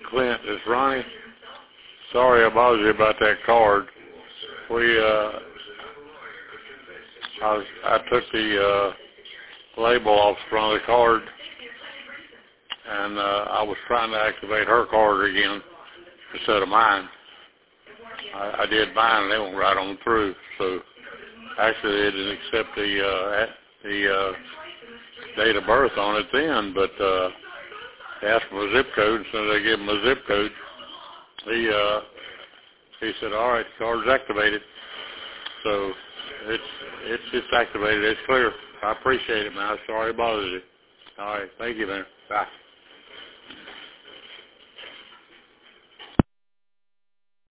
Clint, it's Ronnie. Sorry I bothered you about that card. I took the label off the front of the card, and I was trying to activate her card again instead of mine. I did mine, and they went right on through. So actually, they didn't accept the date of birth on it then, but they asked for a zip code. So they gave him a zip code. He said, "All right, the card's activated." So it's activated. It's clear. I appreciate it, man. Sorry I bothered you. All right, thank you, man. Bye.